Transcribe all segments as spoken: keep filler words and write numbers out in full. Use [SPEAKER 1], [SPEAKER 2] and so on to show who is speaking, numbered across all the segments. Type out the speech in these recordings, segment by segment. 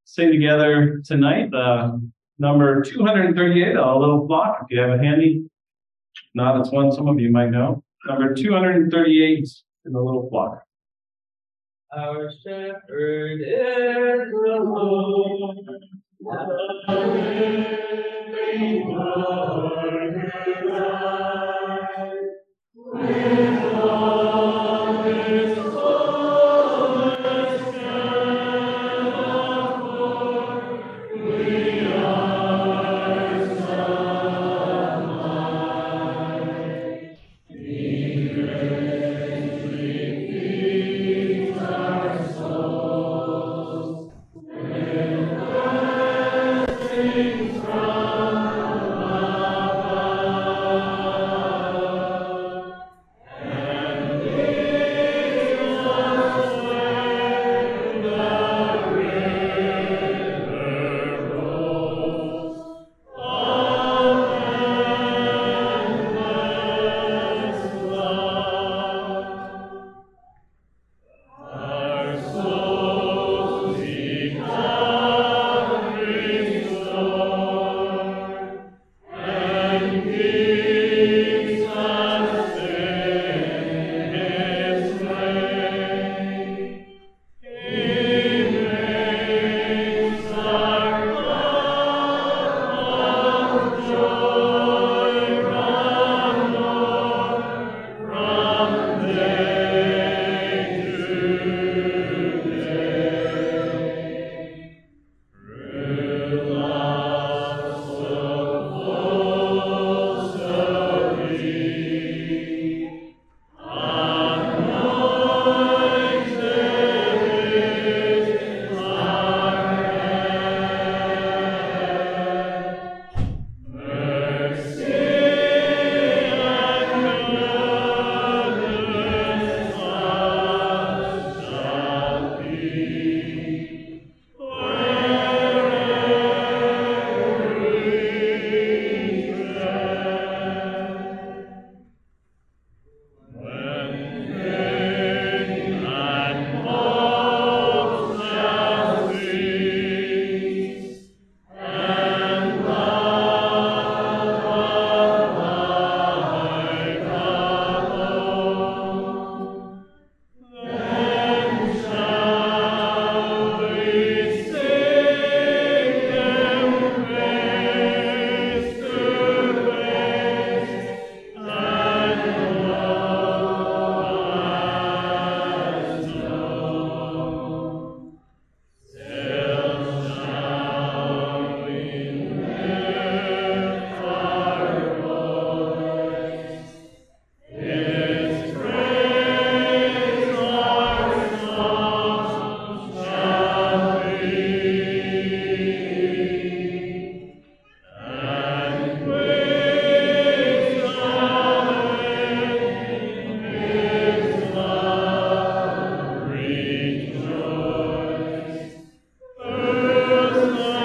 [SPEAKER 1] sing together tonight, uh, number two hundred thirty-eight, A Little Flock, if you have it handy. Not, it's one some of you might know. Number two hundred thirty-eight in The Little Flock.
[SPEAKER 2] Our shepherd is the Lord, the living Lord who died, with all his fullness shed forth, we are sunlight. He greatly feeds our souls with blessings from above, and leads us where the river rolls of endless love. Our souls seek God restored, and keeps us in His way. He makes our cup of joy run o'er from day to day. Through love so full, so deep, anointed is our head. Mercy and goodness us shall be, wherever we tread. When pain and woe shall cease, and love abide alone, then shall we sing Him face to face, and know as known. Still shall we lift our voice, His praise our song shall be, and quakes in His love rejoice, whose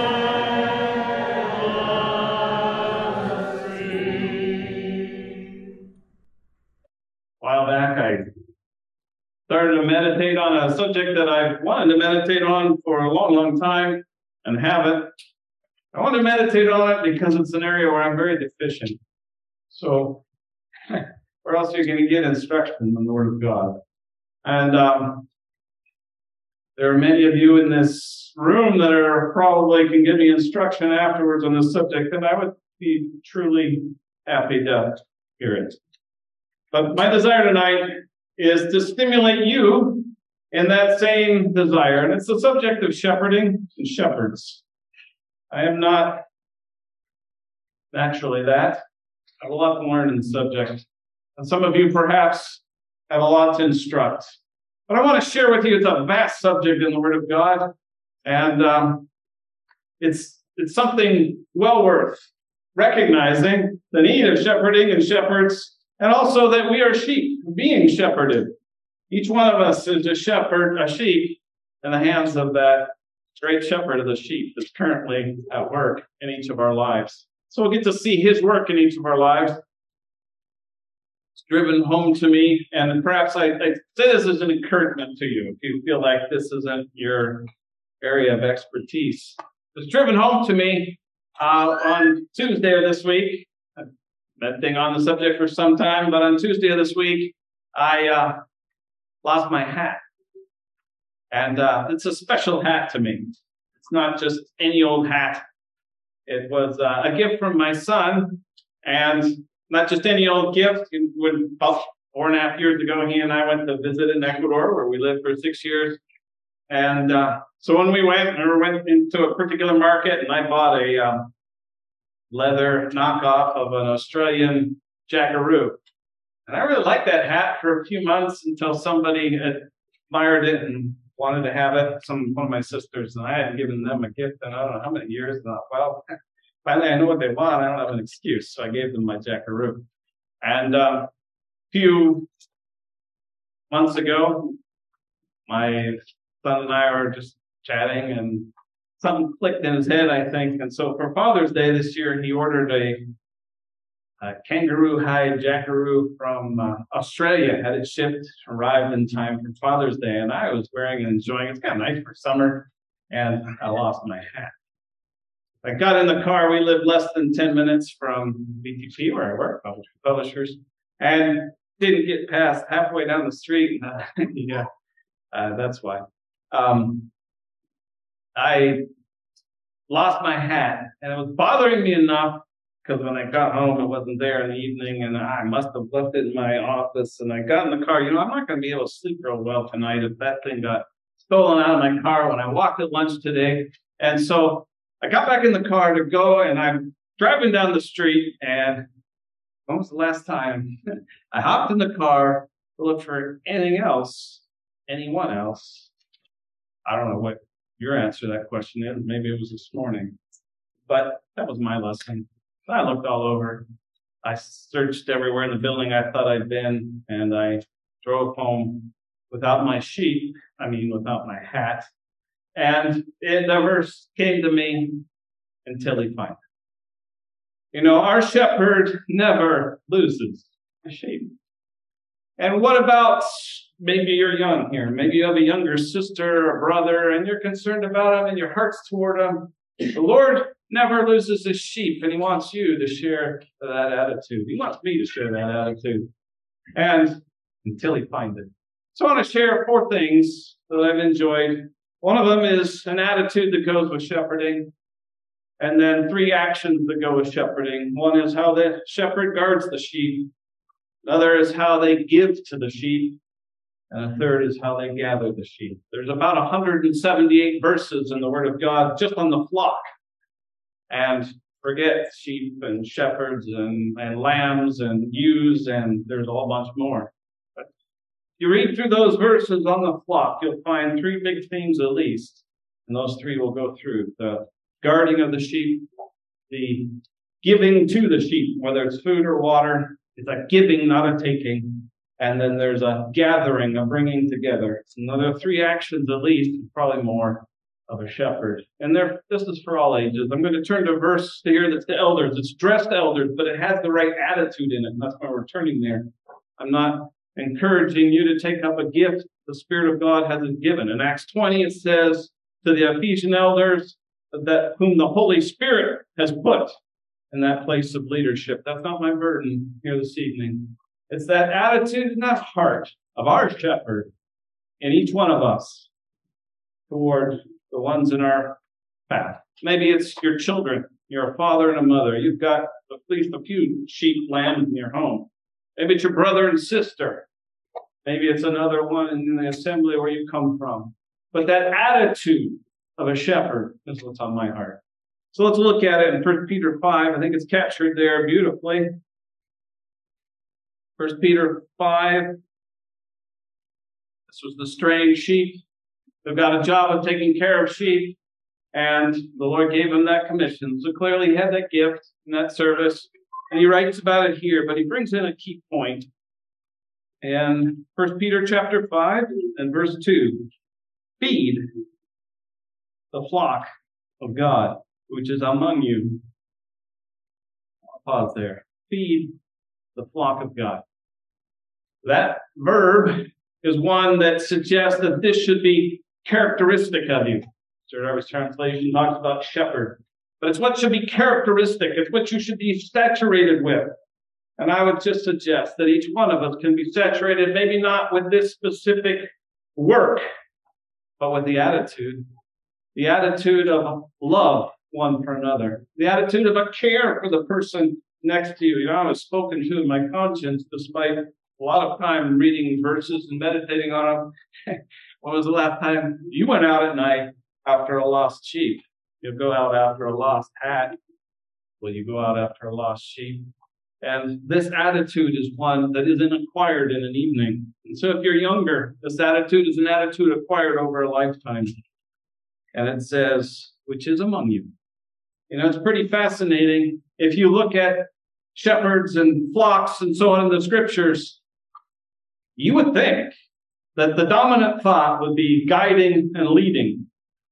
[SPEAKER 2] land was free.
[SPEAKER 1] A while back, I started to meditate on a subject that I've wanted to meditate on for a long, long time and haven't. I want to meditate on it because it's an area where I'm very deficient. So, where else are you going to get instruction from the Word of God? And um, there are many of you in this room that are probably can give me instruction afterwards on this subject, and I would be truly happy to hear it. But my desire tonight is to stimulate you in that same desire, and it's the subject of shepherding and shepherds. I am not naturally that. I have a lot to learn in the subject, and some of you perhaps have a lot to instruct. But I want to share with you, it's a vast subject in the Word of God, and um, it's it's something well worth recognizing the need of shepherding and shepherds, and also that we are sheep being shepherded. Each one of us is a shepherd, a sheep, in the hands of that great shepherd of the sheep that's currently at work in each of our lives. So we'll get to see his work in each of our lives. It's driven home to me, and perhaps I, I say this as an encouragement to you if you feel like this isn't your area of expertise. It was driven home to me uh, on Tuesday of this week. I've been thinking on the subject for some time, but on Tuesday of this week, I uh, lost my hat. And uh, it's a special hat to me. It's not just any old hat. It was uh, a gift from my son, and not just any old gift. When about four and a half years ago, he and I went to visit in Ecuador, where we lived for six years. And uh, so when we went, we went into a particular market, and I bought a uh, leather knockoff of an Australian jackaroo. And I really liked that hat for a few months until somebody admired it and wanted to have it. Some one of my sisters, and I had given them a gift in I don't know how many years. And I thought, well, finally I know what they want. I don't have an excuse, so I gave them my jackaroo. And uh, a few months ago, my son and I were just chatting, and something clicked in his head, I think. And so for Father's Day this year, he ordered a, a kangaroo hide jackaroo from uh, Australia. Had it shipped, arrived in time for Father's Day, and I was wearing and enjoying it. It's kind of nice for summer, and I lost my hat. I got in the car. We lived less than ten minutes from B T P, where I work, publishers, and didn't get past halfway down the street. Uh, yeah, uh, that's why. Um, I lost my hat, and it was bothering me enough because when I got home, it wasn't there in the evening, and I must have left it in my office. And I got in the car. You know, I'm not going to be able to sleep real well tonight if that thing got stolen out of my car when I walked at lunch today. And so I got back in the car to go, and I'm driving down the street, and when was the last time I hopped in the car to look for anything else, anyone else? I don't know what your answer to that question is. Maybe it was this morning. But that was my lesson. I looked all over. I searched everywhere in the building I thought I'd been, and I drove home without my sheep, I mean, without my hat. And it never came to me until he finds it. You know, our shepherd never loses a sheep. And what about, maybe you're young here, maybe you have a younger sister or brother, and you're concerned about them, and your heart's toward them. The Lord never loses his sheep, and he wants you to share that attitude. He wants me to share that attitude. And until he finds it. So I want to share four things that I've enjoyed. One of them is an attitude that goes with shepherding, and then three actions that go with shepherding. One is how the shepherd guards the sheep. Another is how they give to the sheep. And a third is how they gather the sheep. There's about one hundred seventy-eight verses in the Word of God just on the flock. And forget sheep and shepherds and, and lambs and ewes, and there's a whole bunch more. But if you read through those verses on the flock, you'll find three big themes at least. And those three will go through. The guarding of the sheep, the giving to the sheep, whether it's food or water. It's a giving, not a taking. And then there's a gathering, a bringing together. It's another three actions at least, probably more, of a shepherd. And there, this is for all ages. I'm going to turn to a verse here that's the elders. It's dressed elders, but it has the right attitude in it. And that's why we're turning there. I'm not encouraging you to take up a gift the Spirit of God hasn't given. In Acts twenty, it says to the Ephesian elders that whom the Holy Spirit has put in that place of leadership. That's not my burden here this evening. It's that attitude and that heart of our shepherd in each one of us toward the ones in our path. Maybe it's your children. You're a father and a mother. You've got at least a few sheep, lambs in your home. Maybe it's your brother and sister. Maybe it's another one in the assembly where you come from. But that attitude of a shepherd is what's on my heart. So let's look at it in First Peter five. I think it's captured there beautifully. First Peter five. This was the straying sheep. They've got a job of taking care of sheep, and the Lord gave him that commission. So clearly he had that gift and that service, and he writes about it here, but he brings in a key point. In First Peter chapter five and verse two, feed the flock of God, which is among you. I'll pause there. Feed the flock of God. That verb is one that suggests that this should be characteristic of you. Mister Darby's translation talks about shepherd. But it's what should be characteristic. It's what you should be saturated with. And I would just suggest that each one of us can be saturated, maybe not with this specific work, but with the attitude. The attitude of love one for another. The attitude of a care for the person next to you. You know, I was spoken to in my conscience despite a lot of time reading verses and meditating on them. When was the last time you went out at night after a lost sheep? You go out after a lost hat. Will you go out after a lost sheep? And this attitude is one that isn't acquired in an evening. And so if you're younger, this attitude is an attitude acquired over a lifetime. And it says, which is among you. You know, it's pretty fascinating. If you look at shepherds and flocks and so on in the scriptures, you would think that the dominant thought would be guiding and leading.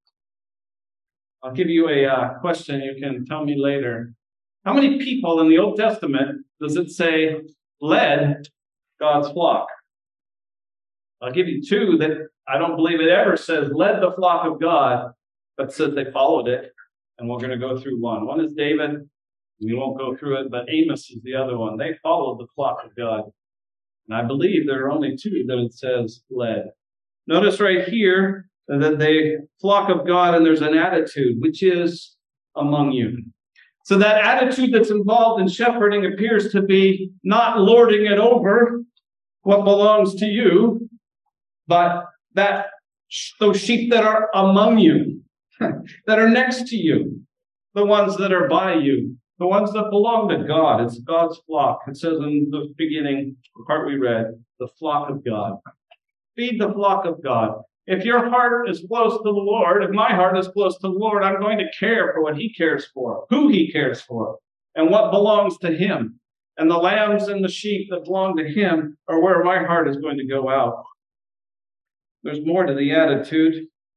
[SPEAKER 1] I'll give you a uh, question you can tell me later. How many people in the Old Testament does it say led God's flock? I'll give you two that I don't believe it ever says led the flock of God, but says they followed it. And we're going to go through one. One is David. We won't go through it, but Amos is the other one. They followed the flock of God. And I believe there are only two that it says led. Notice right here that they flock of God, and there's an attitude, which is among you. So that attitude that's involved in shepherding appears to be not lording it over what belongs to you, but that those sheep that are among you, that are next to you, the ones that are by you, the ones that belong to God. It's God's flock. It says in the beginning, the part we read, the flock of God. Feed the flock of God. If your heart is close to the Lord, if my heart is close to the Lord, I'm going to care for what he cares for, who he cares for, and what belongs to him. And the lambs and the sheep that belong to him are where my heart is going to go out. There's more to the attitude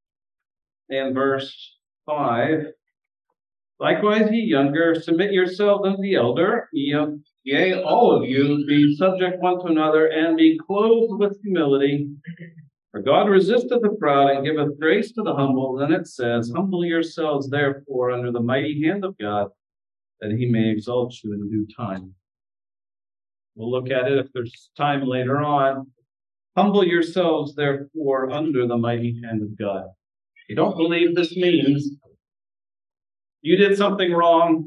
[SPEAKER 1] in verse five. Likewise, ye younger, submit yourselves unto the elder. Ye, yea, all of you, be subject one to another, and be clothed with humility. For God resisteth the proud, and giveth grace to the humble. Then it says, humble yourselves therefore under the mighty hand of God, that he may exalt you in due time. We'll look at it if there's time later on. Humble yourselves therefore under the mighty hand of God. You don't believe this means you did something wrong,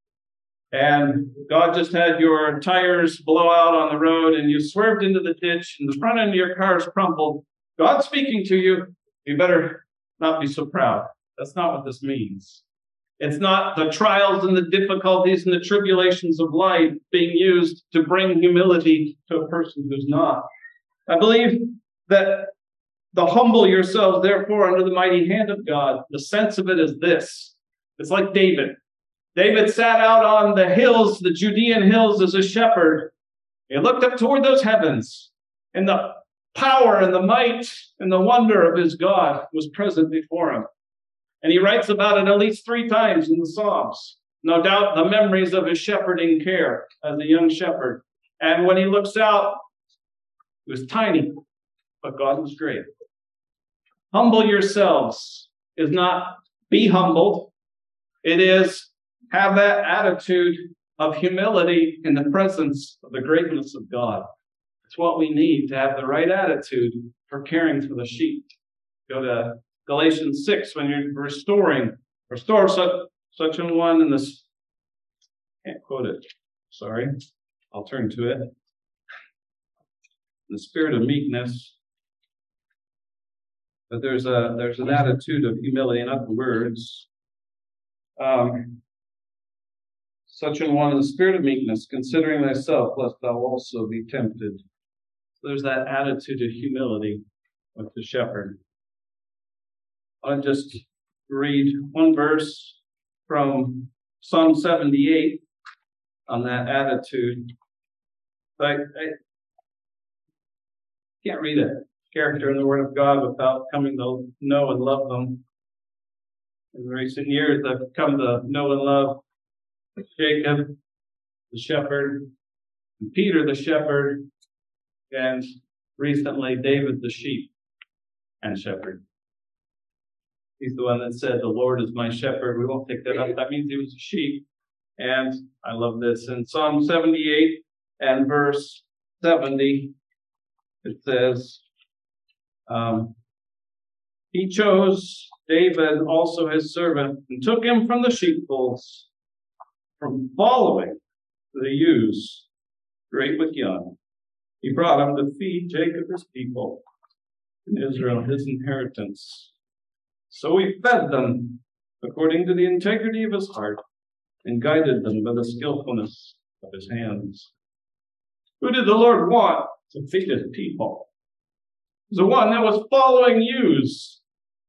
[SPEAKER 1] and God just had your tires blow out on the road, and you swerved into the ditch, and the front end of your car is crumpled. God's speaking to you. You better not be so proud. That's not what this means. It's not the trials and the difficulties and the tribulations of life being used to bring humility to a person who's not. I believe that the humble yourselves, therefore, under the mighty hand of God, the sense of it is this. It's like David. David sat out on the hills, the Judean hills, as a shepherd. He looked up toward those heavens, and the power and the might and the wonder of his God was present before him. And he writes about it at least three times in the Psalms. No doubt the memories of his shepherding care as a young shepherd. And when he looks out, it was tiny, but God was great. Humble yourselves is not be humbled. It is have that attitude of humility in the presence of the greatness of God. It's what we need to have the right attitude for caring for the sheep. Go to Galatians six when you're restoring. Restore such, such an one in this. Can't quote it. Sorry. I'll turn to it. The spirit of meekness. But there's a there's an attitude of humility, not the words. Um, such an one in the spirit of meekness, considering thyself, lest thou also be tempted. So there's that attitude of humility with the shepherd. I'll just read one verse from Psalm seventy-eight on that attitude. But I, I can't read a character in the Word of God without coming to know and love them. In recent years, I've come to know and love Jacob, the shepherd, and Peter, the shepherd, and recently David, the sheep and shepherd. He's the one that said, the Lord is my shepherd. We won't take that up. That means he was a sheep. And I love this. In Psalm seventy-eight and verse seventy, it says, um, he chose David, also his servant, and took him from the sheepfolds, from following the ewes, great with young. He brought him to feed Jacob his people, and Israel his inheritance. So he fed them according to the integrity of his heart, and guided them by the skillfulness of his hands. Who did the Lord want to feed his people? It was the one that was following ewes.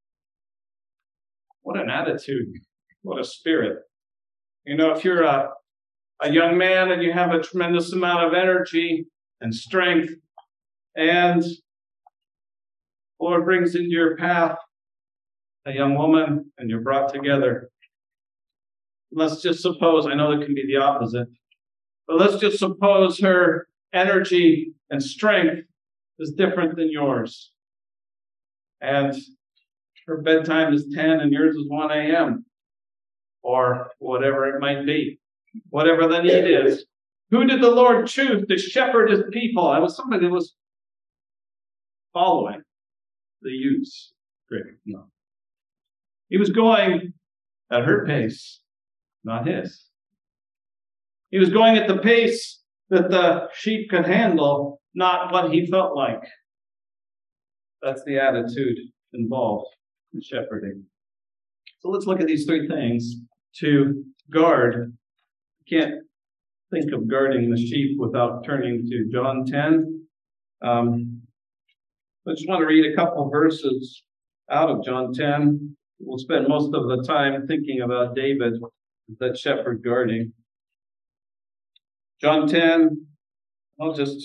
[SPEAKER 1] What an attitude. What a spirit. You know, if you're a, a young man and you have a tremendous amount of energy and strength, and the Lord brings into your path a young woman, and you're brought together. Let's just suppose, I know it can be the opposite, but let's just suppose her energy and strength is different than yours. And her bedtime is ten and yours is one a.m. or whatever it might be, whatever the need is. Who did the Lord choose to shepherd his people? It was somebody that was following the ewes. Great. No. He was going at her pace, not his. He was going at the pace that the sheep could handle, not what he felt like. That's the attitude involved in shepherding. So let's look at these three things to guard. You can't think of guarding the sheep without turning to John ten. Um, I just want to read a couple of verses out of John ten. We'll spend most of the time thinking about David, that shepherd guarding. John ten, I'll just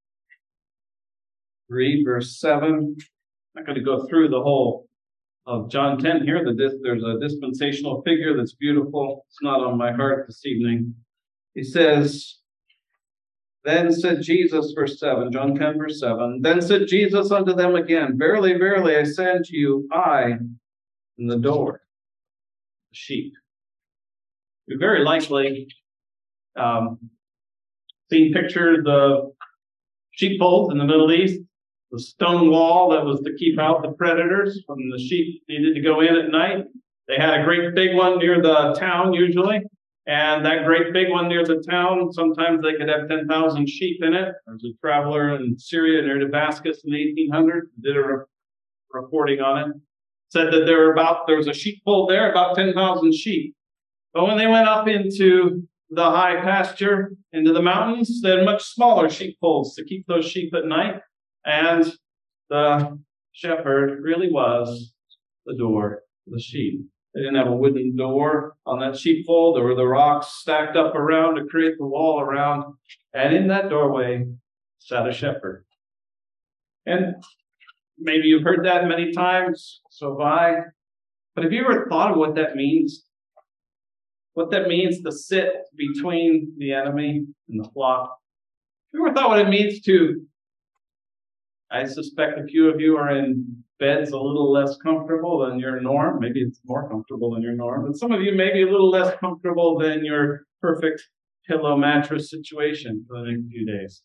[SPEAKER 1] read verse seven. I'm not going to go through the whole of John ten here. There's a dispensational figure that's beautiful. It's not on my heart this evening. He says, then said Jesus, verse seven, John ten, verse seven, then said Jesus unto them again, verily, verily, I say unto you, I am the door, the sheep. You very likely um, seen pictures of sheepfolds in the Middle East, the stone wall that was to keep out the predators when the sheep needed to go in at night. They had a great big one near the town usually, and that great big one near the town, sometimes they could have ten thousand sheep in it. There was a traveler in Syria near Damascus in the eighteen hundreds, did a re- reporting on it, said that there were about, there was a sheepfold there, about ten thousand sheep. But when they went up into the high pasture, into the mountains, they had much smaller sheepfolds to keep those sheep at night. And the shepherd really was the door for the sheep. They didn't have a wooden door on that sheepfold. There were the rocks stacked up around to create the wall around. And in that doorway sat a shepherd. And maybe you've heard that many times, so have I. But have you ever thought of what that means? What that means to sit between the enemy and the flock? Have you ever thought what it means to, I suspect a few of you are in beds a little less comfortable than your norm. Maybe it's more comfortable than your norm. But some of you may be a little less comfortable than your perfect pillow mattress situation for the next few days.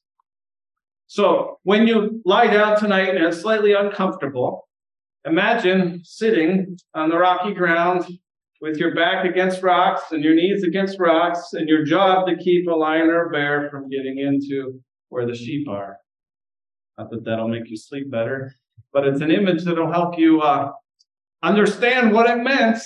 [SPEAKER 1] So when you lie down tonight and it's slightly uncomfortable, imagine sitting on the rocky ground with your back against rocks and your knees against rocks and your job to keep a lion or a bear from getting into where the sheep are. Not that that'll make you sleep better, but it's an image that'll help you uh, understand what it meant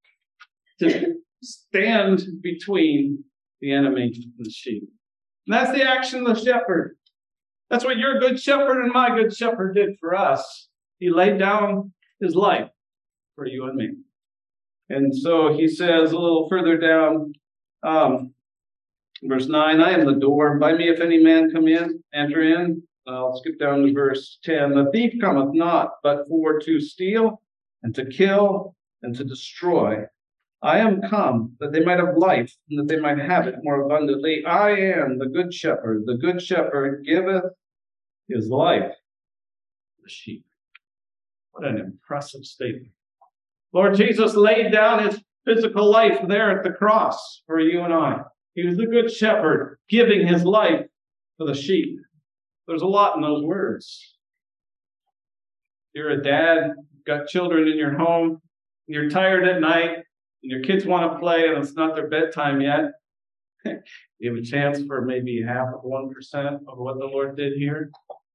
[SPEAKER 1] to stand between the enemy and the sheep. And that's the action of the shepherd. That's what your good shepherd and my good shepherd did for us. He laid down his life for you and me. And so he says a little further down, um, verse nine, I am the door. By me, if any man come in, enter in. I'll skip down to verse ten. The thief cometh not, but for to steal, and to kill, and to destroy. I am come, that they might have life, and that they might have it more abundantly. I am the good shepherd. The good shepherd giveth his life for the sheep. What an impressive statement. Lord Jesus laid down his physical life there at the cross for you and I. He was the good shepherd, giving his life for the sheep. There's a lot in those words. You're a dad, you've got children in your home, you're tired at night, and your kids want to play, and it's not their bedtime yet. You have a chance for maybe half of one percent of what the Lord did here.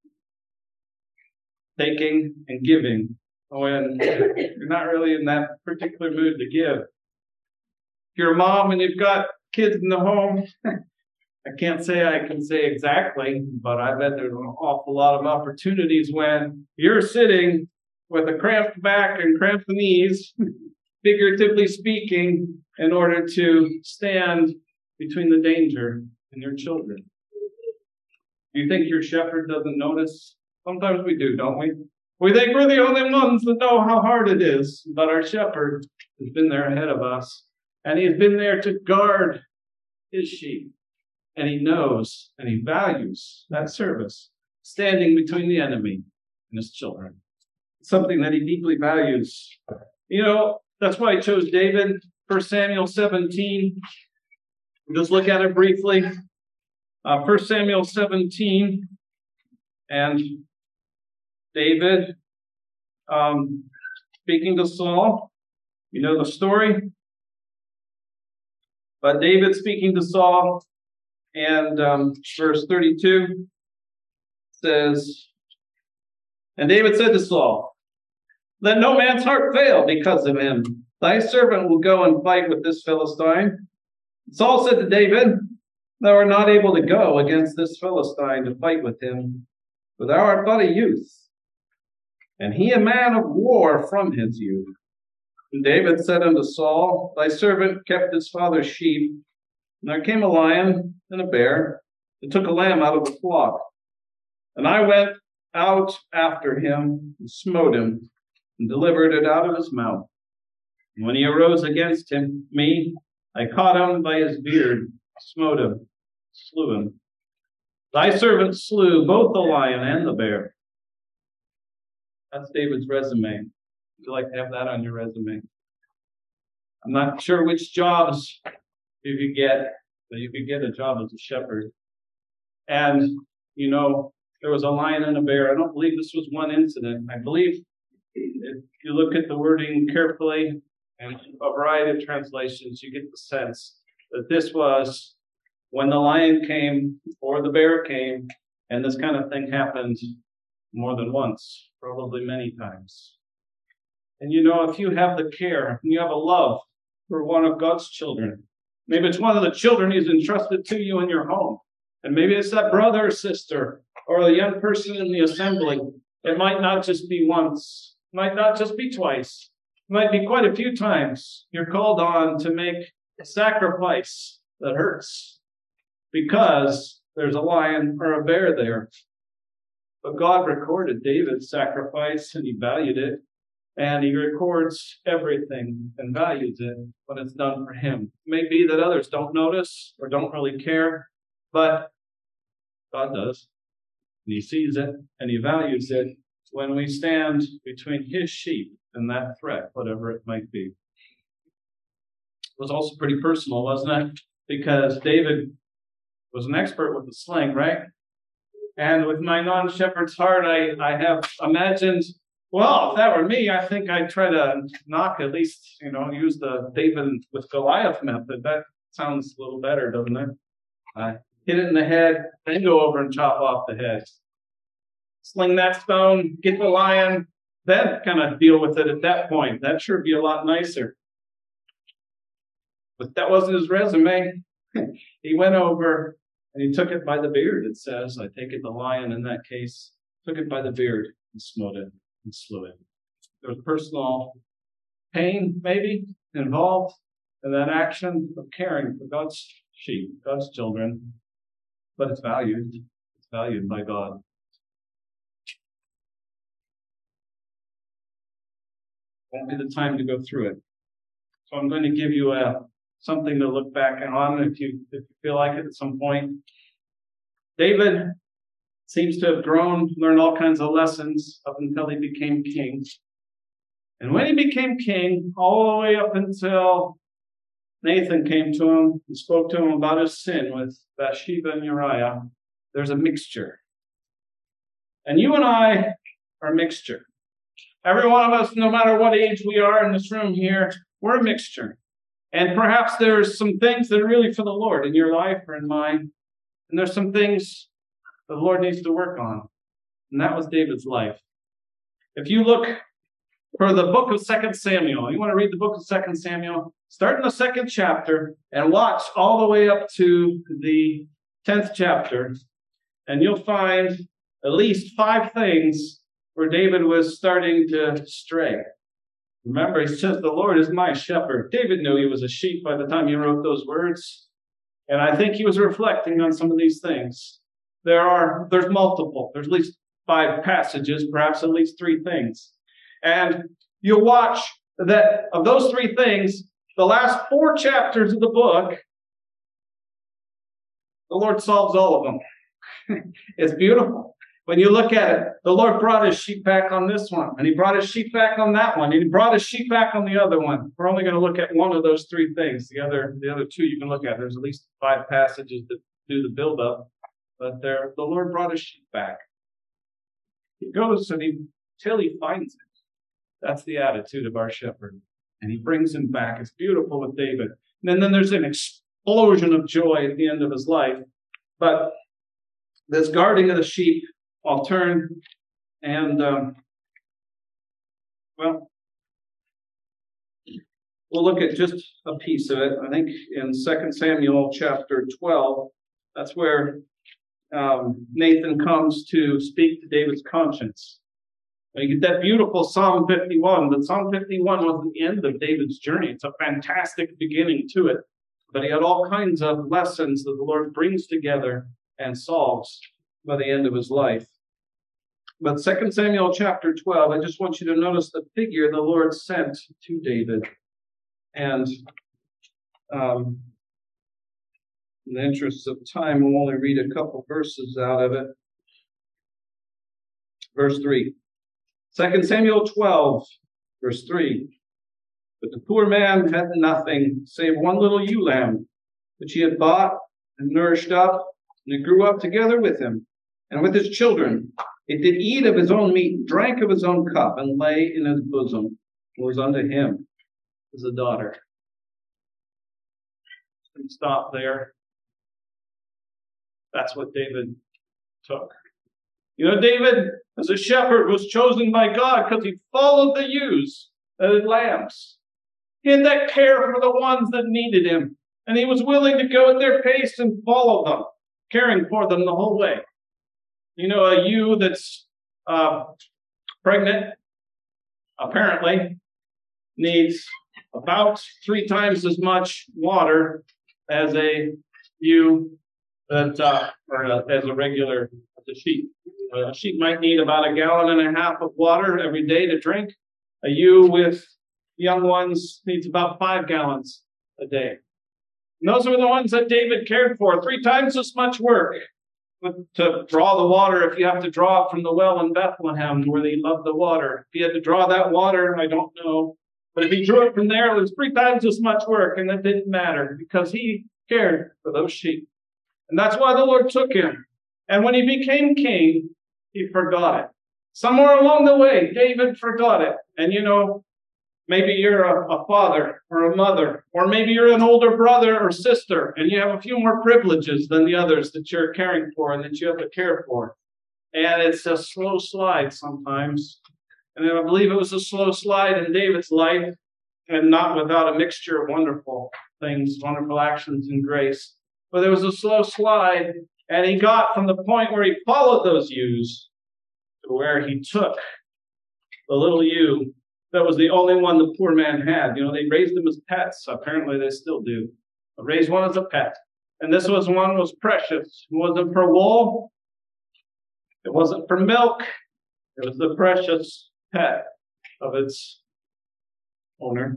[SPEAKER 1] Taking and giving when you're not really in that particular mood to give. If you're a mom and you've got kids in the home, I can't say I can say exactly, but I bet there's an awful lot of opportunities when you're sitting with a cramped back and cramped knees, figuratively speaking, in order to stand between the danger and your children. Do you think your shepherd doesn't notice? Sometimes we do, don't we? We think we're the only ones that know how hard it is, but our shepherd has been there ahead of us, and he's been there to guard his sheep. And he knows and he values that service, standing between the enemy and his children. It's something that he deeply values. You know, that's why he chose David. First Samuel seventeen. We'll just look at it briefly. Uh, First Samuel seventeen. And David um, speaking to Saul. You know the story. But David speaking to Saul. And um, verse thirty-two says, and David said to Saul, let no man's heart fail because of him. Thy servant will go and fight with this Philistine. Saul said to David, thou art not able to go against this Philistine to fight with him, for thou art but a youth, and he a man of war from his youth. And David said unto Saul, thy servant kept his father's sheep. And there came a lion and a bear, and took a lamb out of the flock. And I went out after him, and smote him, and delivered it out of his mouth. And when he arose against him, me, I caught him by his beard, smote him, slew him. Thy servant slew both the lion and the bear. That's David's resume. Would you like to have that on your resume? I'm not sure which jobs you could get, but you could get a job as a shepherd. And, you know, there was a lion and a bear. I don't believe this was one incident. I believe if you look at the wording carefully and a variety of translations, you get the sense that this was when the lion came or the bear came, and this kind of thing happened more than once, probably many times. And you know, if you have the care and you have a love for one of God's children, maybe it's one of the children he's entrusted to you in your home. And maybe it's that brother or sister or the young person in the assembly. It might not just be once. It might not just be twice. It might be quite a few times you're called on to make a sacrifice that hurts because there's a lion or a bear there. But God recorded David's sacrifice and he valued it. And he records everything and values it when it's done for him. It may be that others don't notice or don't really care, but God does. And he sees it and he values it when we stand between his sheep and that threat, whatever it might be. It was also pretty personal, wasn't it? Because David was an expert with the sling, right? And with my non-shepherd's heart, I, I have imagined, well, if that were me, I think I'd try to knock, at least, you know, use the David with Goliath method. That sounds a little better, doesn't it? Uh, hit it in the head, then go over and chop off the head. Sling that stone, get the lion, then kind of deal with it at that point. That sure be a lot nicer. But that wasn't his resume. He went over and he took it by the beard, it says. I take it the lion in that case. Took it by the beard and smote it and slew it. There was personal pain, maybe, involved in that action of caring for God's sheep, God's children. But it's valued. It's valued by God. Won't be the time to go through it. So I'm going to give you a something to look back on if you if you feel like it at some point. David seems to have grown, learned all kinds of lessons up until he became king. And when he became king, all the way up until Nathan came to him and spoke to him about his sin with Bathsheba and Uriah, there's a mixture. And you and I are a mixture. Every one of us, no matter what age we are in this room here, we're a mixture. And perhaps there's some things that are really for the Lord in your life or in mine. And there's some things the Lord needs to work on. And that was David's life. If you look for the book of Second Samuel, you want to read the book of Second Samuel, start in the second chapter and watch all the way up to the tenth chapter. And you'll find at least five things where David was starting to stray. Remember, he says, the Lord is my shepherd. David knew he was a sheep by the time he wrote those words. And I think he was reflecting on some of these things. There are, there's multiple. There's at least five passages, perhaps at least three things. And you'll watch that of those three things, the last four chapters of the book, the Lord solves all of them. It's beautiful. When you look at it, the Lord brought his sheep back on this one, and he brought his sheep back on that one, and he brought his sheep back on the other one. We're only going to look at one of those three things. The other, the other two you can look at. There's at least five passages that do the build-up, but there, the Lord brought his sheep back. He goes and he, till he finds it. That's the attitude of our shepherd. And he brings him back. It's beautiful with David. And then, then there's an explosion of joy at the end of his life. But this guarding of the sheep, I'll turn and, um, well, we'll look at just a piece of it. I think in Second Samuel chapter twelve, that's where um, Nathan comes to speak to David's conscience. And you get that beautiful Psalm fifty-one, but Psalm fifty-one wasn't the end of David's journey. It's a fantastic beginning to it. But he had all kinds of lessons that the Lord brings together and solves by the end of his life. But Second Samuel chapter twelve, I just want you to notice the figure the Lord sent to David. And um, in the interest of time, we'll only read a couple verses out of it. Verse three. Second Samuel twelve, verse three. But the poor man had nothing save one little ewe lamb, which he had bought and nourished up, and it grew up together with him and with his children. It did eat of his own meat, drank of his own cup, and lay in his bosom. It was unto him as a daughter. And stop there. That's what David took. You know, David, as a shepherd, was chosen by God because he followed the ewes, the lambs. He had that care for the ones that needed him. And he was willing to go at their pace and follow them, caring for them the whole way. You know, a ewe that's uh, pregnant, apparently, needs about three times as much water as a ewe that, uh, or uh, as a regular as a sheep. A sheep might need about a gallon and a half of water every day to drink. A ewe with young ones needs about five gallons a day. And those are the ones that David cared for. Three times as much work to draw the water if you have to draw it from the well in Bethlehem where they love the water. If you had to draw that water, I don't know. But if he drew it from there, it was three times as much work, and it didn't matter because he cared for those sheep. And that's why the Lord took him. And when he became king, he forgot it. Somewhere along the way, David forgot it. And you know, maybe you're a, a father or a mother, or maybe you're an older brother or sister, and you have a few more privileges than the others that you're caring for and that you have to care for. And it's a slow slide sometimes. And I believe it was a slow slide in David's life, and not without a mixture of wonderful things, wonderful actions and grace. But there was a slow slide, and he got from the point where he followed those ewes to where he took the little ewe that was the only one the poor man had. You know, they raised them as pets. Apparently they still do. They raised one as a pet. And this was one was precious. It wasn't for wool. It wasn't for milk. It was the precious pet of its owner.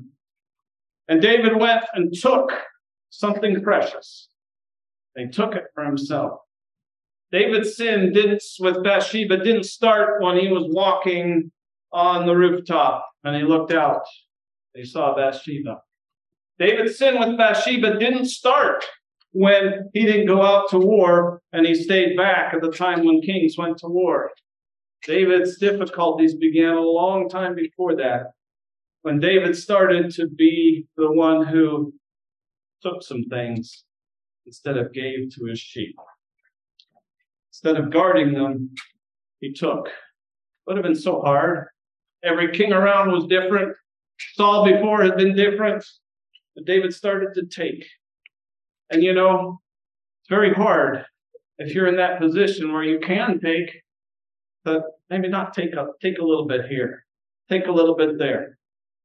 [SPEAKER 1] And David went and took something precious. He took it for himself. David's sin didn't, with Bathsheba, didn't start when he was walking on the rooftop, and he looked out. He saw Bathsheba. David's sin with Bathsheba didn't start when he didn't go out to war and he stayed back at the time when kings went to war. David's difficulties began a long time before that, when David started to be the one who took some things instead of gave to his sheep. Instead of guarding them, he took. Would have been so hard. Every king around was different. Saul before had been different. But David started to take. And you know, it's very hard if you're in that position where you can take, but maybe not take a, take a little bit here, take a little bit there.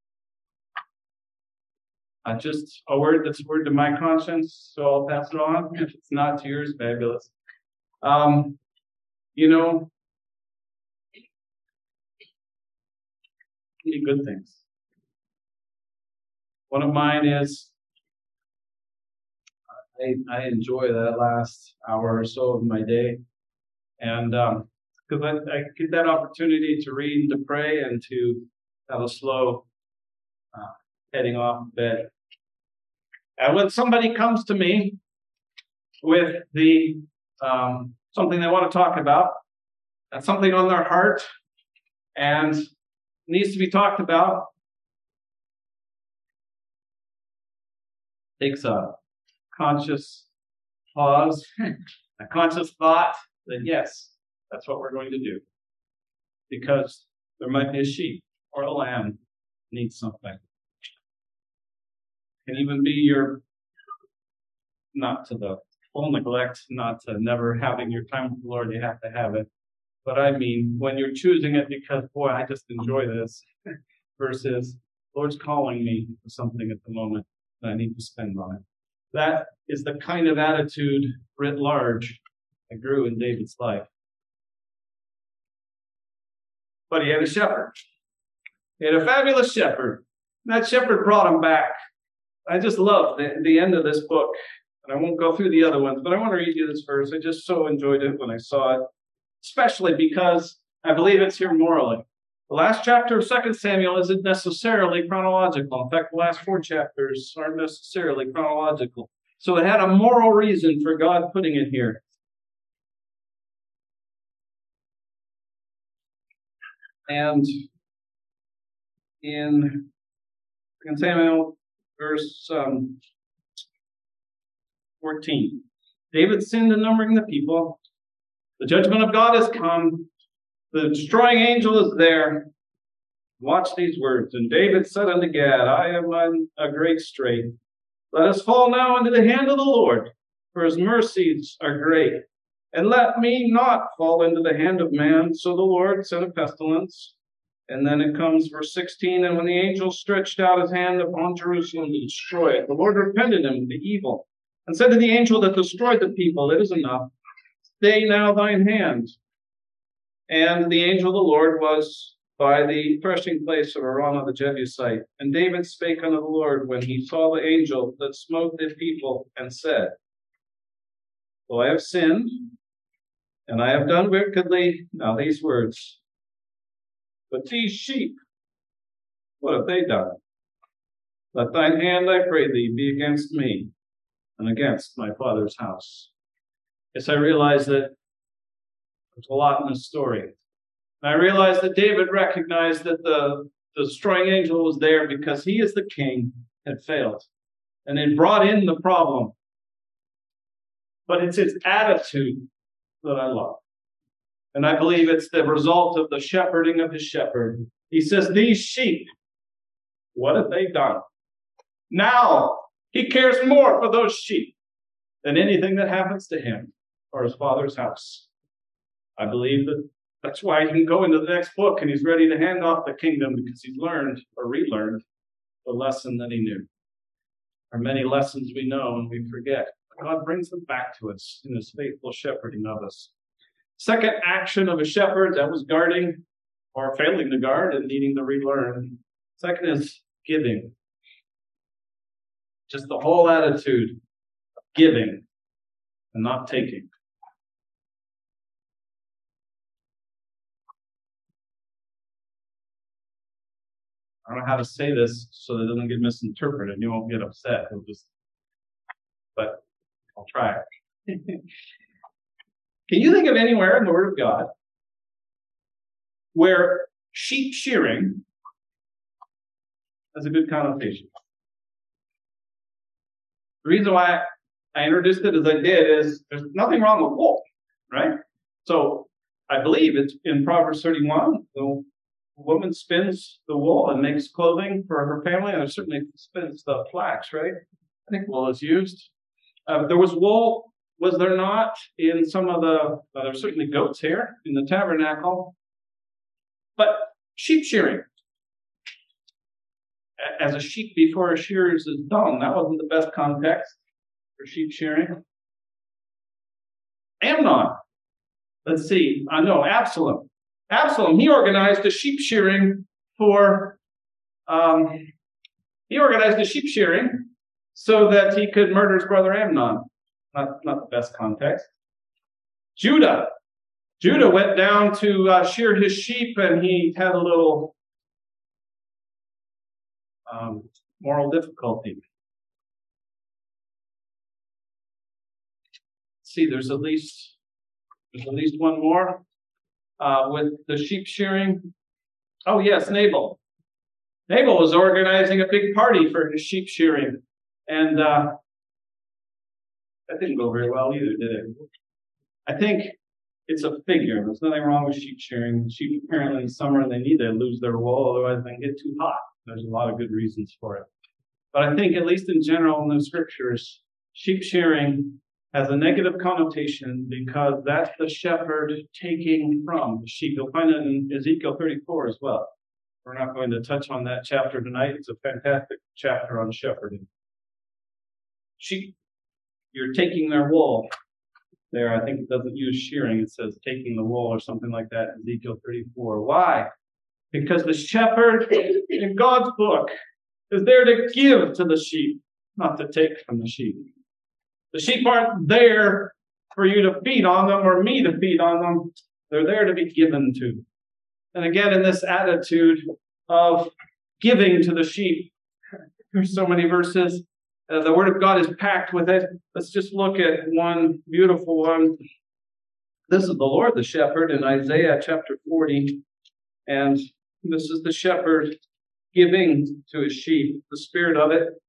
[SPEAKER 1] Uh, just a word that's a word to my conscience, so I'll pass it on. If it's not to yours, fabulous. Um, you know, many good things. One of mine is I, I enjoy that last hour or so of my day, and um, because I, I get that opportunity to read and to pray and to have a slow uh, heading off bed. And when somebody comes to me with the um, something they want to talk about, and something on their heart, and needs to be talked about, takes a conscious pause, a conscious thought that yes, that's what we're going to do. Because there might be a sheep or a lamb needs something. It can even be your, not to the full neglect, not to never having your time with the Lord, you have to have it. But I mean, when you're choosing it because, boy, I just enjoy this, versus, Lord's calling me to something at the moment that I need to spend on it. That is the kind of attitude writ large that grew in David's life. But he had a shepherd. He had a fabulous shepherd. And that shepherd brought him back. I just love the, the end of this book. And I won't go through the other ones, but I want to read you this verse. I just so enjoyed it when I saw it, especially because I believe it's here morally. The last chapter of Second Samuel isn't necessarily chronological. In fact, the last four chapters aren't necessarily chronological. So it had a moral reason for God putting it here. And in Second Samuel, verse um, fourteen, David sinned in numbering the people. The judgment of God has come. The destroying angel is there. Watch these words. And David said unto Gad, I am in a great strait. Let us fall now into the hand of the Lord, for his mercies are great. And let me not fall into the hand of man. So the Lord sent a pestilence. And then it comes verse sixteen, and when the angel stretched out his hand upon Jerusalem to destroy it, the Lord repented him of the evil, and said to the angel that destroyed the people, it is enough. Stay now thine hand. And the angel of the Lord was by the threshing place of Araunah the Jebusite. And David spake unto the Lord when he saw the angel that smote the people, and said, Though I have sinned, and I have done wickedly, now these words, but these sheep, what have they done? Let thine hand, I pray thee, be against me, and against my father's house. Yes, I realize that there's a lot in this story. And I realize that David recognized that the, the destroying angel was there because he, as the king, had failed. And it brought in the problem. But it's his attitude that I love. And I believe it's the result of the shepherding of his shepherd. He says, these sheep, what have they done? Now, he cares more for those sheep than anything that happens to him or his father's house. I believe that that's why he can go into the next book and he's ready to hand off the kingdom, because he's learned or relearned the lesson that he knew. There are many lessons we know and we forget. God brings them back to us in his faithful shepherding of us. Second action of a shepherd, that was guarding or failing to guard and needing to relearn. Second is giving. Just the whole attitude of giving and not taking. I don't know how to say this so that it doesn't get misinterpreted and you won't get upset. It'll just, but I'll try it. Can you think of anywhere in the Word of God where sheep shearing has a good connotation? The reason why I introduced it as I did is there's nothing wrong with wool, right? So I believe it's in Proverbs thirty-one. The woman spins the wool and makes clothing for her family, and certainly spins the flax, right? I think wool is used. Uh, there was wool, was there not, in some of the, uh, there's certainly goat's hair in the tabernacle. But sheep shearing, as a sheep before a shears is done, that wasn't the best context for sheep shearing. Amnon, let's see, I uh, know, Absalom. Absalom, he organized a sheep shearing for, um, he organized a sheep shearing so that he could murder his brother Amnon. Not, not the best context. Judah. Judah went down to uh, shear his sheep, and he had a little um, moral difficulty. Let's see, there's at least there's at least one more uh, with the sheep shearing. Oh yes, Nabal. Nabal was organizing a big party for his sheep shearing, and uh, that didn't go very well either, did it? I think it's a figure. There's nothing wrong with sheep shearing. Sheep apparently in summer they need to lose their wool, otherwise they can get too hot. There's a lot of good reasons for it. But I think, at least in general in the scriptures, sheep shearing has a negative connotation because that's the shepherd taking from the sheep. You'll find it in Ezekiel thirty-four as well. We're not going to touch on that chapter tonight. It's a fantastic chapter on shepherding. Sheep, you're taking their wool. There, I think it doesn't use shearing. It says taking the wool or something like that in Ezekiel thirty-four. Why? Because the shepherd in God's book is there to give to the sheep, not to take from the sheep. The sheep aren't there for you to feed on them or me to feed on them. They're there to be given to. And again, in this attitude of giving to the sheep, there's so many verses. Uh, the Word of God is packed with it. Let's just look at one beautiful one. This is the Lord, the shepherd, in Isaiah chapter forty. And this is the shepherd giving to his sheep, the spirit of it.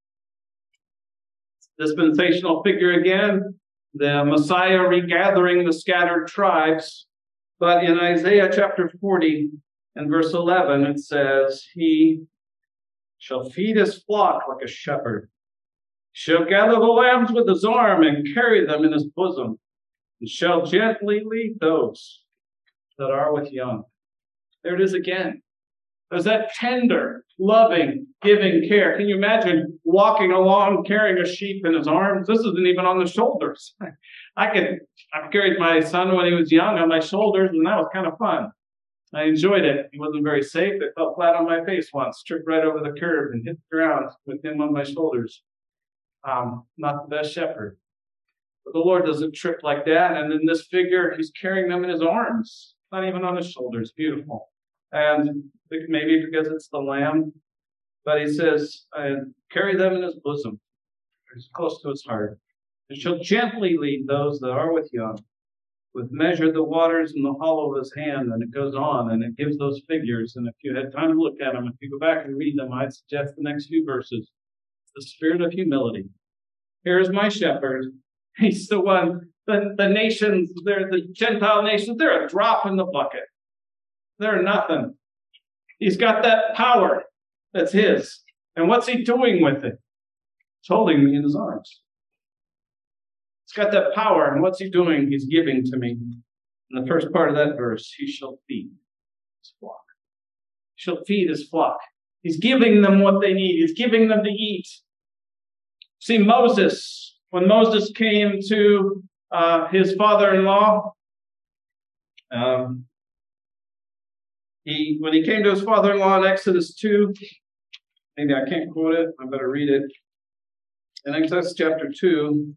[SPEAKER 1] Dispensational figure again, the Messiah regathering the scattered tribes. But in Isaiah chapter forty and verse eleven, it says, He shall feed his flock like a shepherd. Shall gather the lambs with his arm and carry them in his bosom, and shall gently lead those that are with young. There it is again. There's that tender, loving, giving care. Can you imagine walking along carrying a sheep in his arms? This isn't even on the shoulders. I could, I've carried my son when he was young on my shoulders, and that was kind of fun. I enjoyed it. He wasn't very safe. I fell flat on my face once, tripped right over the curb and hit the ground with him on my shoulders. Um, not the best shepherd. But the Lord doesn't trip like that. And in this figure, he's carrying them in his arms, not even on his shoulders. Beautiful. And maybe because it's the lamb, but he says, I carry them in his bosom. It's close to his heart. And shall gently lead those that are with young, with measure the waters in the hollow of his hand. And it goes on, and it gives those figures. And if you had time to look at them, if you go back and read them, I'd suggest the next few verses. The spirit of humility. Here is my shepherd. He's the one, the, the nations, they're the Gentile nations, they're a drop in the bucket. They're nothing. He's got that power that's his. And what's he doing with it? He's holding me in his arms. He's got that power, and what's he doing? He's giving to me. In the first part of that verse, he shall feed his flock. He shall feed his flock. He's giving them what they need. He's giving them to eat. See, Moses, when Moses came to uh, his father-in-law, um, he when he came to his father-in-law in Exodus two, maybe I can't quote it, I better read it. In Exodus chapter two,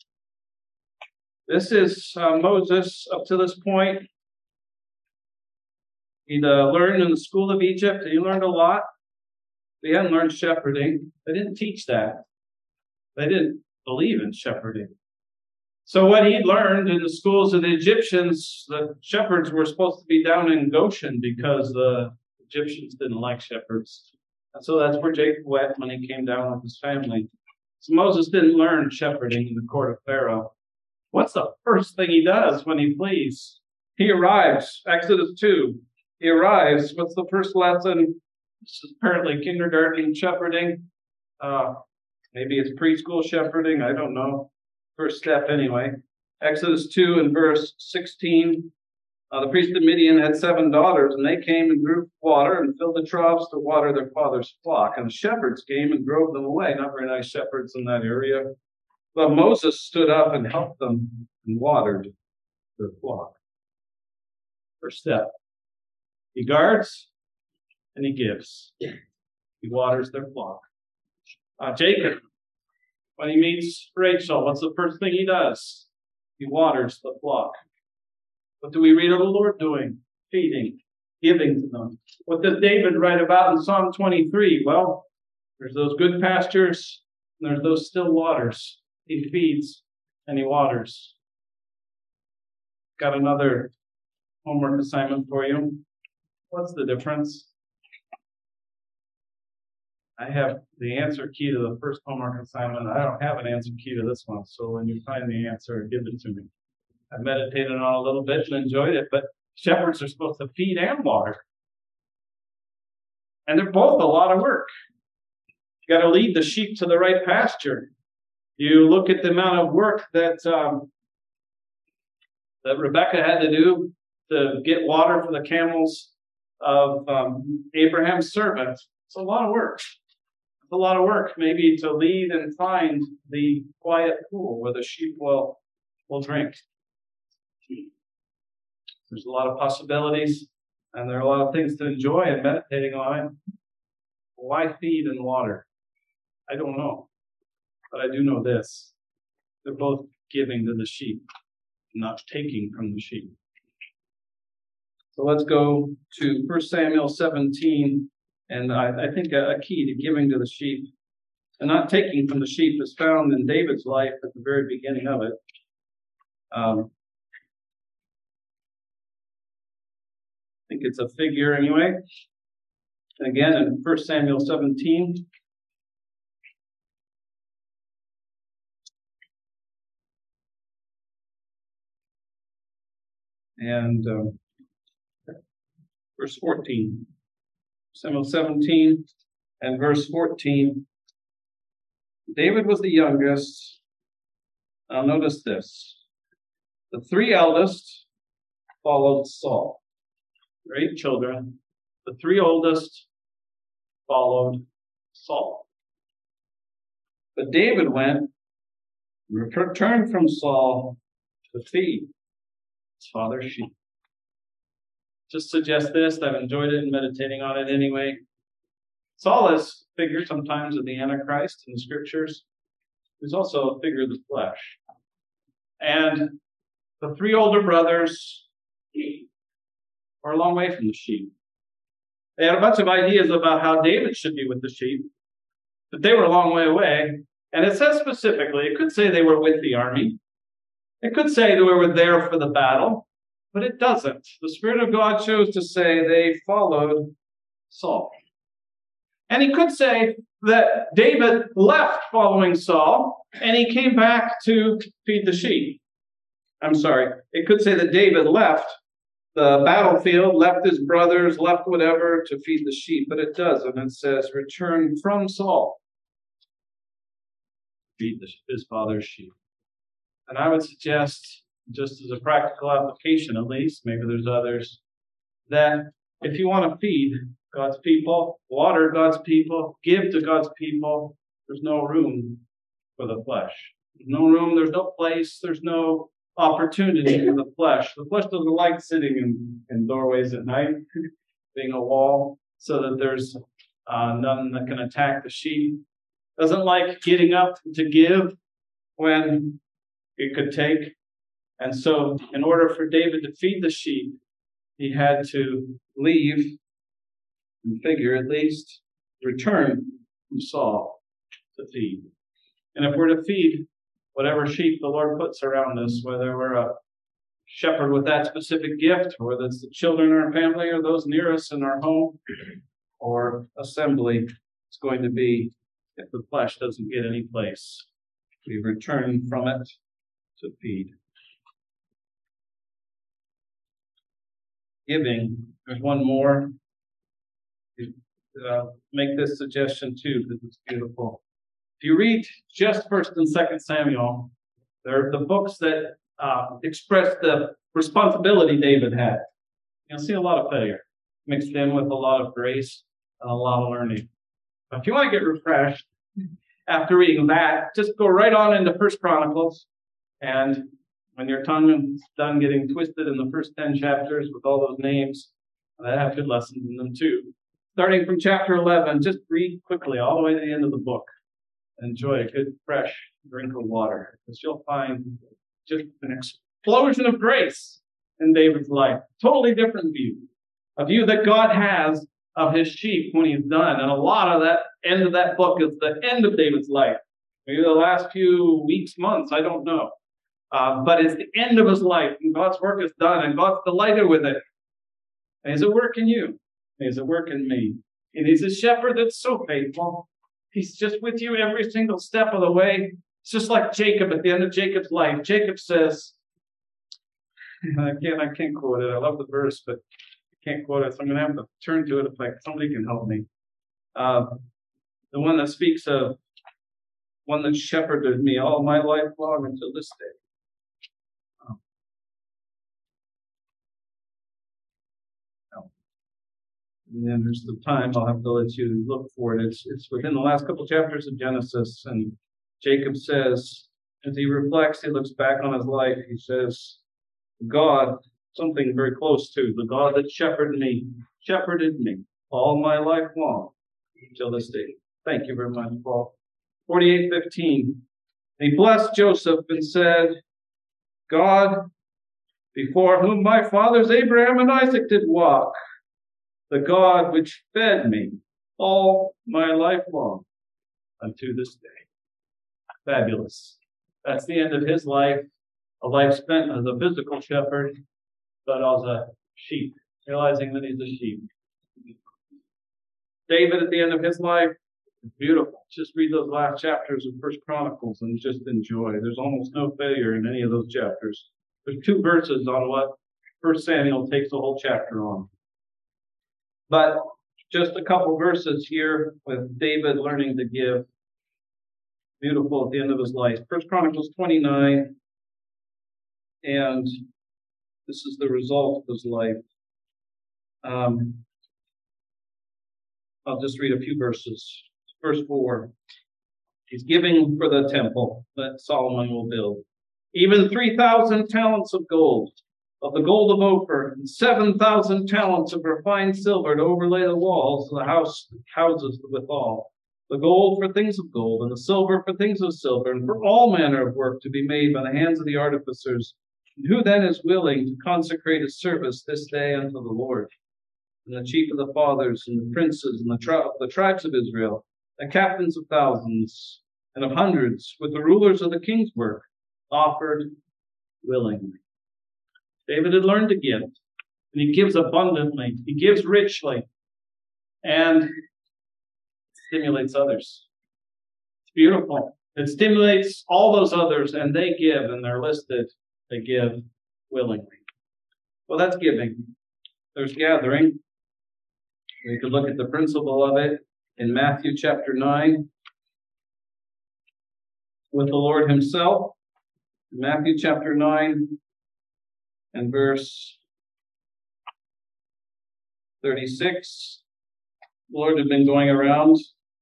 [SPEAKER 1] this is uh, Moses up to this point. He'd uh, learned in the school of Egypt. He learned a lot. He hadn't learned shepherding. They didn't teach that. They didn't believe in shepherding. So what he learned in the schools of the Egyptians, the shepherds were supposed to be down in Goshen because the Egyptians didn't like shepherds. And so that's where Jacob went when he came down with his family. So Moses didn't learn shepherding in the court of Pharaoh. What's the first thing he does when he flees? He arrives. Exodus two. He arrives. What's the first lesson? This is apparently kindergarten shepherding. Uh, maybe it's preschool shepherding. I don't know. First step anyway. Exodus two and verse sixteen. Uh, the priest of Midian had seven daughters, and they came and drew water and filled the troughs to water their father's flock. And the shepherds came and drove them away. Not very nice shepherds in that area. But Moses stood up and helped them and watered their flock. First step. He guards and he gives. He waters their flock. Uh, Jacob, when he meets Rachel, what's the first thing he does? He waters the flock. What do we read of the Lord doing? Feeding, giving to them. What does David write about in Psalm twenty-three? Well, there's those good pastures, and there's those still waters. He feeds and he waters. Got another homework assignment for you. What's the difference? I have the answer key to the first homework assignment. I don't have an answer key to this one. So when you find the answer, give it to me. I meditated on it a little bit and enjoyed it, but shepherds are supposed to feed and water. And they're both a lot of work. You got to lead the sheep to the right pasture. You look at the amount of work that um, that Rebecca had to do to get water for the camels of um, Abraham's servant. It's a lot of work. It's a lot of work, maybe, to lead and find the quiet pool where the sheep will, will drink. There's a lot of possibilities, and there are a lot of things to enjoy and meditating on it. Why feed and water? I don't know. But I do know this. They're both giving to the sheep, not taking from the sheep. So let's go to First Samuel seventeen. And I, I think a, a key to giving to the sheep and not taking from the sheep is found in David's life at the very beginning of it. Um, I think it's a figure anyway. And again, in First Samuel seventeen. And um, verse fourteen. Samuel seventeen and verse fourteen. David was the youngest. Now notice this. The three eldest followed Saul. Their eight children. The three oldest followed Saul. But David went, returned from Saul to feed his father's sheep. Just suggest this. I've enjoyed it and meditating on it anyway. Saul is a figure sometimes of the Antichrist in the scriptures. He's also a figure of the flesh. And the three older brothers were a long way from the sheep. They had a bunch of ideas about how David should be with the sheep, but they were a long way away. And it says specifically, it could say they were with the army. It could say they were there for the battle. But it doesn't. The Spirit of God chose to say they followed Saul. And he could say that David left following Saul, and he came back to feed the sheep. I'm sorry. It could say that David left the battlefield, left his brothers, left whatever to feed the sheep. But it doesn't. It says, return from Saul, feed the, his father's sheep. And I would suggest, just as a practical application at least, maybe there's others, that if you want to feed God's people, water God's people, give to God's people, there's no room for the flesh. There's no room, there's no place, there's no opportunity for the flesh. The flesh doesn't like sitting in, in doorways at night, being a wall, so that there's uh, none that can attack the sheep. Doesn't like getting up to give when it could take. And so, in order for David to feed the sheep, he had to leave, in figure at least, return from Saul to feed. And if we're to feed whatever sheep the Lord puts around us, whether we're a shepherd with that specific gift, or whether it's the children in our family or those near us in our home or assembly, it's going to be, if the flesh doesn't get any place, we return from it to feed. Giving, there's one more. Uh, make this suggestion too, because it's beautiful. If you read just First and Second Samuel, they're the books that uh, express the responsibility David had. You'll see a lot of failure mixed in with a lot of grace and a lot of learning. But if you want to get refreshed after reading that, just go right on into First Chronicles, and when your tongue is done getting twisted in the first ten chapters with all those names, that have good lessons in them too. Starting from chapter eleven, just read quickly all the way to the end of the book. Enjoy a good, fresh drink of water, because you'll find just an explosion of grace in David's life. Totally different view. A view that God has of his sheep when he's done. And a lot of that end of that book is the end of David's life. Maybe the last few weeks, months, I don't know. Uh, but it's the end of his life, and God's work is done, and God's delighted with it. And he's at work in you. And he's at work in me. And he's a shepherd that's so faithful. He's just with you every single step of the way. It's just like Jacob at the end of Jacob's life. Jacob says, I can't, I can't quote it. I love the verse, but I can't quote it. So I'm going to have to turn to it if like somebody can help me. Uh, the one that speaks of one that shepherded me all my life long until this day. And then there's the time I'll have to let you look for it. It's, it's within the last couple chapters of Genesis. And Jacob says, as he reflects, he looks back on his life, he says, God, something very close to, the God that shepherded me, shepherded me all my life long until this day. Thank you very much, Paul. forty-eight fifteen. He blessed Joseph and said, God, before whom my fathers Abraham and Isaac did walk, the God which fed me all my life long unto this day. Fabulous. That's the end of his life, a life spent as a physical shepherd, but as a sheep, realizing that he's a sheep. David, at the end of his life, beautiful. Just read those last chapters of First Chronicles and just enjoy. There's almost no failure in any of those chapters. There's two verses on what First Samuel takes the whole chapter on. But just a couple verses here with David learning to give. Beautiful at the end of his life. First Chronicles twenty-nine. And this is the result of his life. Um, I'll just read a few verses. Verse four. He's giving for the temple that Solomon will build. Even three thousand talents of gold, of the gold of Ophir, and seven thousand talents of refined silver to overlay the walls of the house, houses withal. The gold for things of gold, and the silver for things of silver, and for all manner of work to be made by the hands of the artificers. And who then is willing to consecrate his service this day unto the Lord? And the chief of the fathers, and the princes, and the, tri- the tribes of Israel, the captains of thousands, and of hundreds, with the rulers of the king's work, offered willingly. David had learned to give, and he gives abundantly. He gives richly, and stimulates others. It's beautiful. It stimulates all those others, and they give, and they're listed. They give willingly. Well, that's giving. There's gathering. We could look at the principle of it in Matthew chapter nine with the Lord himself. Matthew chapter nine and verse thirty-six. The Lord had been going around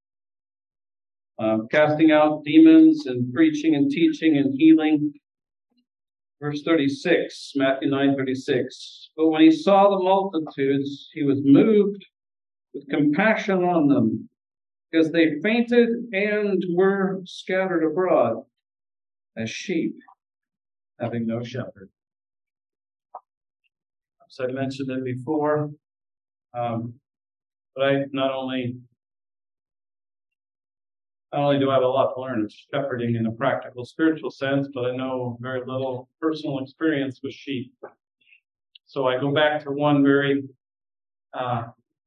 [SPEAKER 1] uh, casting out demons and preaching and teaching and healing. Verse thirty-six, Matthew nine thirty-six. But when he saw the multitudes, he was moved with compassion on them, because they fainted and were scattered abroad as sheep, having no shepherd. As I mentioned it before, um, but I not only not only do I have a lot to learn of shepherding in a practical, spiritual sense, but I know very little personal experience with sheep. So I go back to one very uh,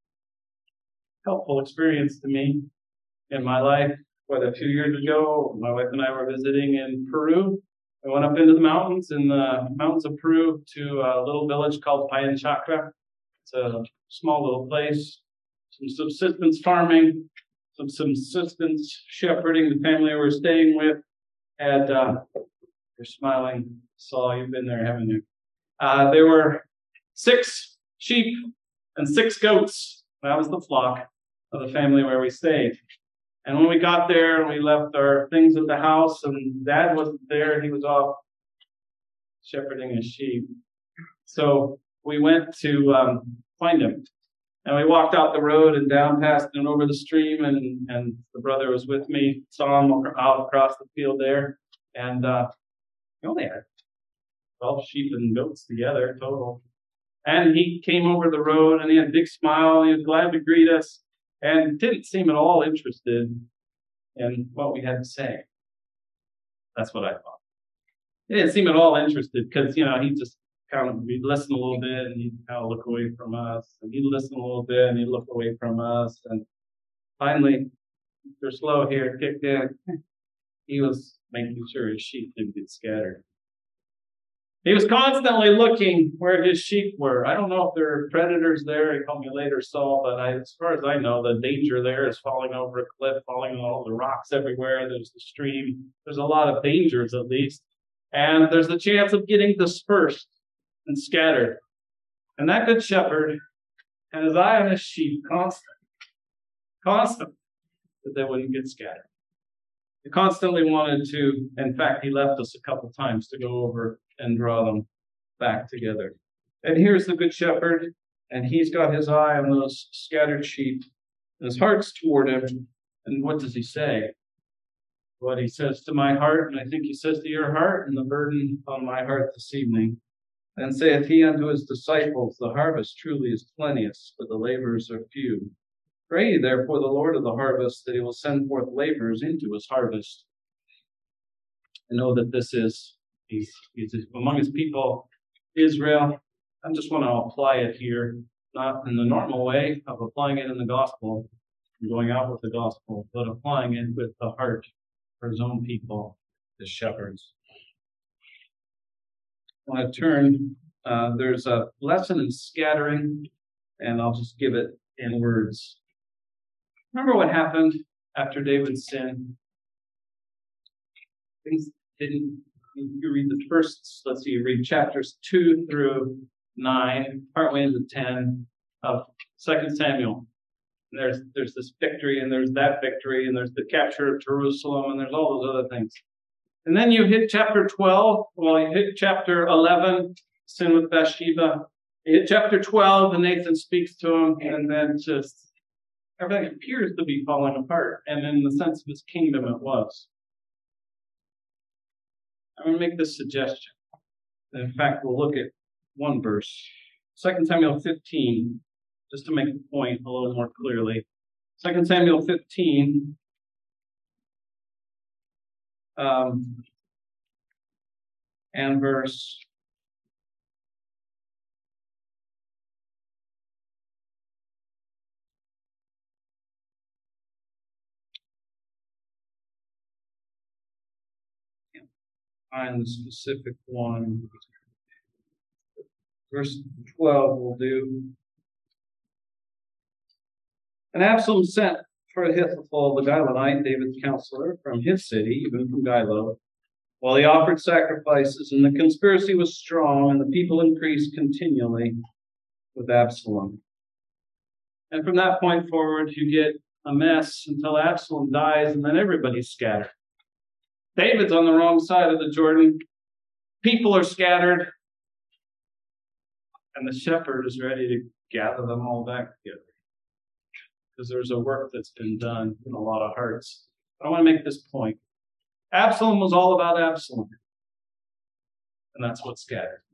[SPEAKER 1] helpful experience to me in my life. What, a few years ago, my wife and I were visiting in Peru. I went up into the mountains, in the mountains of Peru, to a little village called Payanchacra. It's a small little place, some subsistence farming, some subsistence shepherding. The family we were staying with had, uh, you're smiling, Saul, you've been there, haven't you? Uh, there were six sheep and six goats. That was the flock of the family where we stayed. And when we got there, we left our things at the house, and Dad wasn't there. He was off shepherding his sheep. So we went to um, find him. And we walked out the road and down past and over the stream, and, and the brother was with me, saw him out across the field there. And uh, he only had twelve sheep and goats together total. And he came over the road, and he had a big smile. He was glad to greet us, and didn't seem at all interested in what we had to say. That's what I thought. He didn't seem at all interested because, you know, he just kind of, we'd listen a little bit and he'd kind of look away from us. And he'd listen a little bit and he'd look away from us. And finally, they're slow here, kicked in. He was making sure his sheep didn't get scattered. He was constantly looking where his sheep were. I don't know if there are predators there. He called me later, Saul, but I, as far as I know, the danger there is falling over a cliff, falling on all the rocks everywhere. There's the stream. There's a lot of dangers, at least. And there's the chance of getting dispersed and scattered. And that good shepherd had his eye on his sheep constant, constant, that they wouldn't get scattered. He constantly wanted to, in fact, he left us a couple times to go over and draw them back together. And here's the good shepherd, and he's got his eye on those scattered sheep, and his heart's toward him. And what does he say? What he says to my heart, and I think he says to your heart, and the burden on my heart this evening. Then saith he unto his disciples, the harvest truly is plenteous, but the laborers are few. Pray therefore the Lord of the harvest that he will send forth laborers into his harvest. I know that this is, he's, he's among his people, Israel. I just want to apply it here, not in the normal way of applying it in the gospel, and going out with the gospel, but applying it with the heart for his own people, the shepherds. I want to turn, uh, there's a lesson in scattering, and I'll just give it in words. Remember what happened after David's sin? Things didn't, you read the first, let's see, you read chapters two through nine, partway into ten of Second Samuel. And there's, there's this victory, and there's that victory, and there's the capture of Jerusalem, and there's all those other things. And then you hit chapter twelve, well, you hit chapter eleven, sin with Bathsheba. You hit chapter twelve, and Nathan speaks to him, and then just everything appears to be falling apart. And in the sense of his kingdom, it was. I'm going to make this suggestion. In fact, we'll look at one verse. Second Samuel fifteen, just to make the point a little more clearly. Second Samuel fifteen. Um, and verse find the specific one. Verse twelve will do. And Absalom sent for Ahithophel the Gilonite, David's counselor, from his city, even from Gilo, while he offered sacrifices, and the conspiracy was strong, and the people increased continually with Absalom. And from that point forward, you get a mess until Absalom dies, and then everybody's scattered. David's on the wrong side of the Jordan. People are scattered, and the shepherd is ready to gather them all back together. Because there's a work that's been done in a lot of hearts. I want to make this point. Absalom was all about Absalom. And that's what scattered.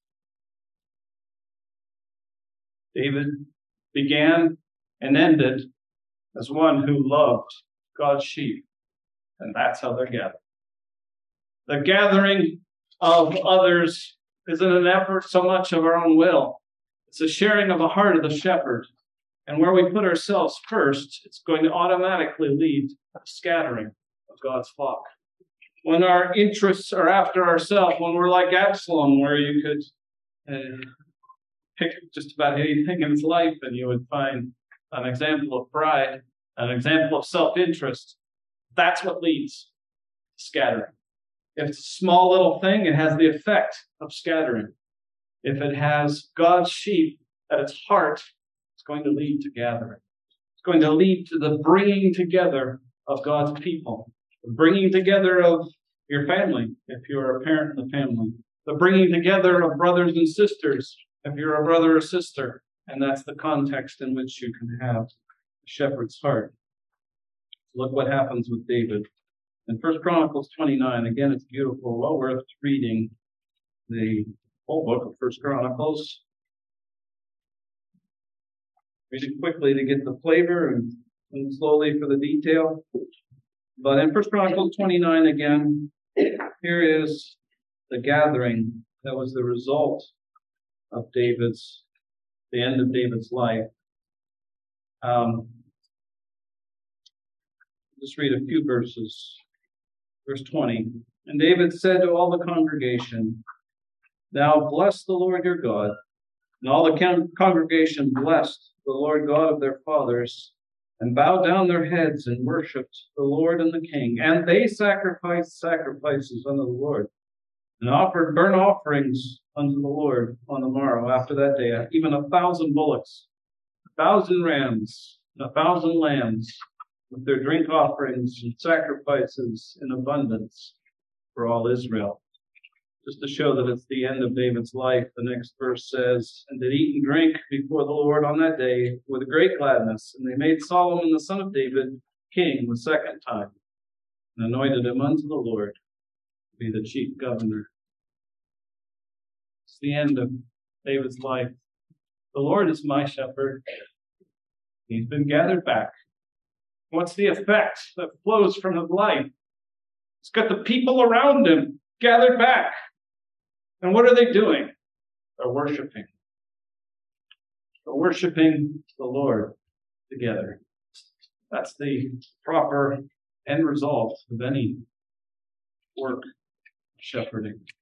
[SPEAKER 1] David began and ended as one who loved God's sheep And that's how they're gathered. The gathering of others isn't an effort so much of our own will. It's a sharing of the heart of the shepherd. And where we put ourselves first, it's going to automatically lead to scattering of God's flock. When our interests are after ourselves, when we're like Absalom, where you could uh, pick just about anything in his life and you would find an example of pride, an example of self-interest, that's what leads to scattering. If it's a small little thing, it has the effect of scattering. If it has God's sheep at its heart, it's going to lead to gathering. It's going to lead to the bringing together of God's people. The bringing together of your family, if you're a parent in the family. The bringing together of brothers and sisters, if you're a brother or sister. And that's the context in which you can have a shepherd's heart. Look what happens with David. In First Chronicles twenty-nine, again, it's beautiful, well worth reading the whole book of First Chronicles. Read it quickly to get the flavor and, and slowly for the detail. But in First Chronicles twenty-nine again, here is the gathering that was the result of David's, the end of David's life. Um, just read a few verses. Verse twenty. And David said to all the congregation, "Now bless the Lord your God." And all the con- congregation blessed the Lord God of their fathers, and bowed down their heads and worshipped the Lord and the king. And they sacrificed sacrifices unto the Lord, and offered burnt offerings unto the Lord on the morrow after that day, even a thousand bullocks, a thousand rams, and a thousand lambs, with their drink offerings and sacrifices in abundance for all Israel. Just to show that it's the end of David's life, the next verse says, "And did eat and drink before the Lord on that day with great gladness. And they made Solomon the son of David king the second time, and anointed him unto the Lord to be the chief governor." It's the end of David's life. The Lord is my shepherd. He's been gathered back. What's the effect that flows from his life? He's got the people around him gathered back. And what are they doing? They're worshiping. They're worshiping the Lord together. That's the proper end result of any work of shepherding.